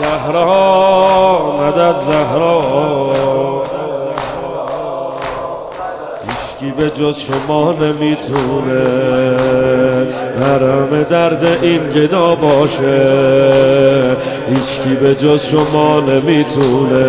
زهرا مدد زهرا، هیچکی به جز شما نمیتونه مرهم درد این گدا باشه، هیچکی به جز شما نمیتونه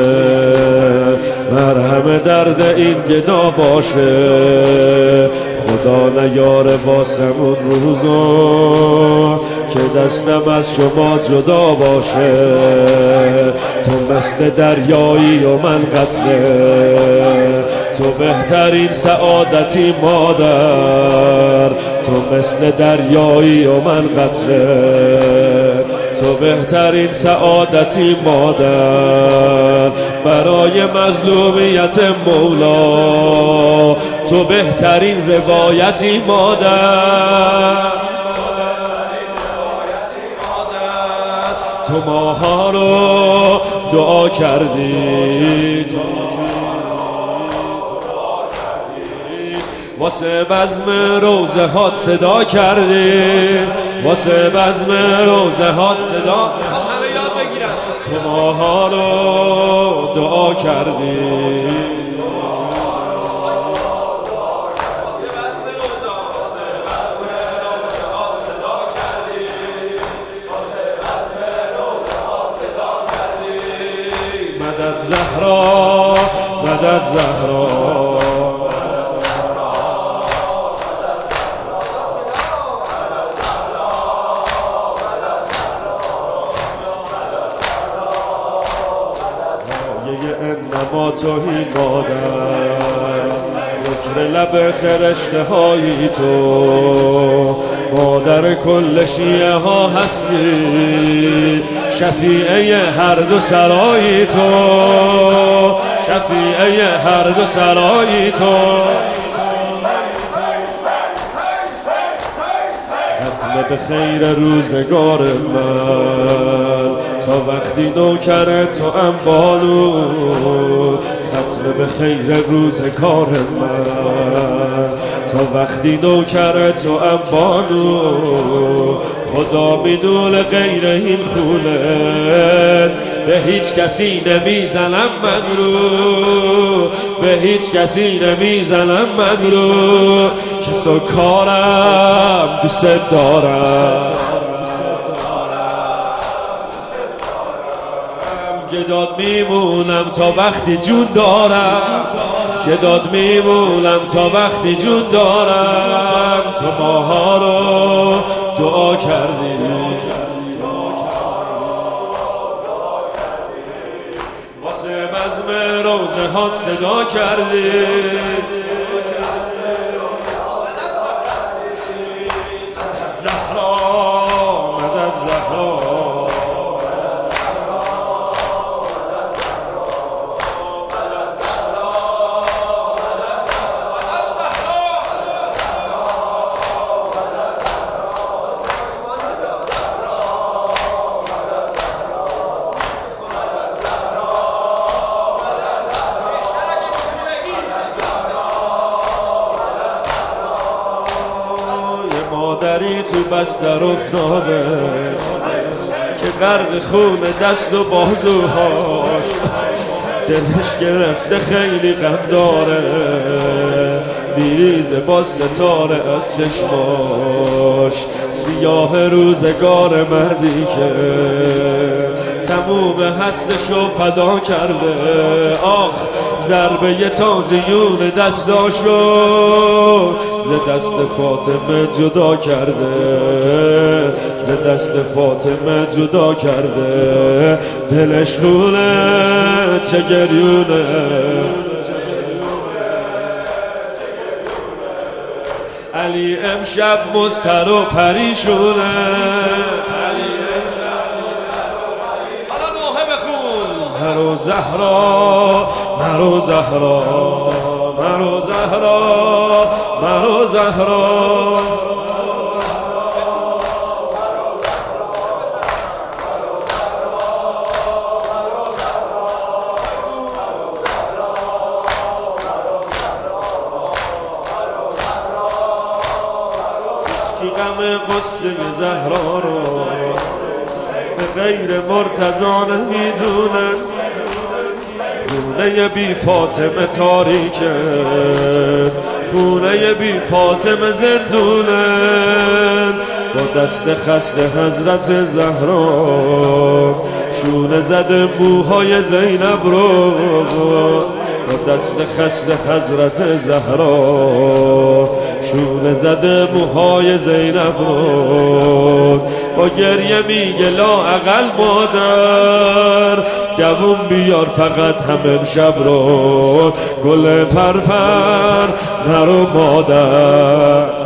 مرهم درد این گدا باشه. خدا نیاره واسمون روزو که دستم از شما جدا باشه. تو مثل دریایی و من قطره، تو بهترین سعادتی مادر. تو مثل دریایی و من قطره، تو بهترین سعادتی مادر. برای مظلومیت مولا تو بهترین روایتی مادر. تو ماها رو دعا کردی، واسه بزم روزه هات صدا کردی، واسه بزم روزه هات صدا. همه یاد بگیرن. تو ماها رو دعا کردی، مدد زهرا مدد زهرا. انما توهی مادر، ذکر لب فرشته های تو، مادر کل شیعه ها هستی، شفیعه هر دو سرای تو، شفیعه هر دو سرای تو. ختم به خیر روزگار من، تا وقتی نوکر تو ام بانو. ختم به خیر روزگار من، تا وقتی نوکر تو ام بانو. خدا میدونه غیر این خونه به هیچ کسی نمیزنم من رو، به هیچ کسی نمیزنم من رو. کس و کارم دوست دارم، گداد میمونم تا وقتی جون دارم، گداد میمونم تا وقتی جون دارم. تو ماها رو دعا کردی، واسه بزم روزه هات صدا کردی. مدد زهرا مدد زهرا. مادری تو بستر افتاده که غرق خون دست و بازوهاش، دلش گرفته خیلی غم داره، میریزه با ستاره از چشماش. سیاه روزگار مردی که تموم هستشو فدا کرده، آخ ضربه تازیون دستاشو ز دست فاطمه جدا کرده، ز دست فاطمه جدا کرده. دلش خونه چه گریونه، علی امشب مضطر و پریشونه. حالا نوحه بخون. مرو زهرا مرو زهرا مرو زهرا مرو زهرا. غم قصه زهرا رو به غیر مرتضا نمیدونه، خونه بی فاطمه تاریکه، خونه بی فاطمه زندونه، با دست خسته حضرت زهرا شونه زده موهای زینب رو، با دست خسته حضرت زهرا شونه زده موهای زینب رو، با گریه میگه لااقل مادر دووم بیار فقط هم امشب رو، گل پرپر نرو مادر.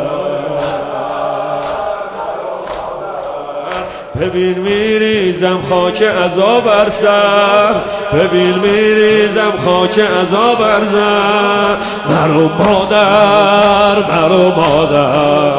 ببین میریزم خاک عزا بر سر، ببین میریزم خاک عزا بر سر، مرو مادر مرو مادر.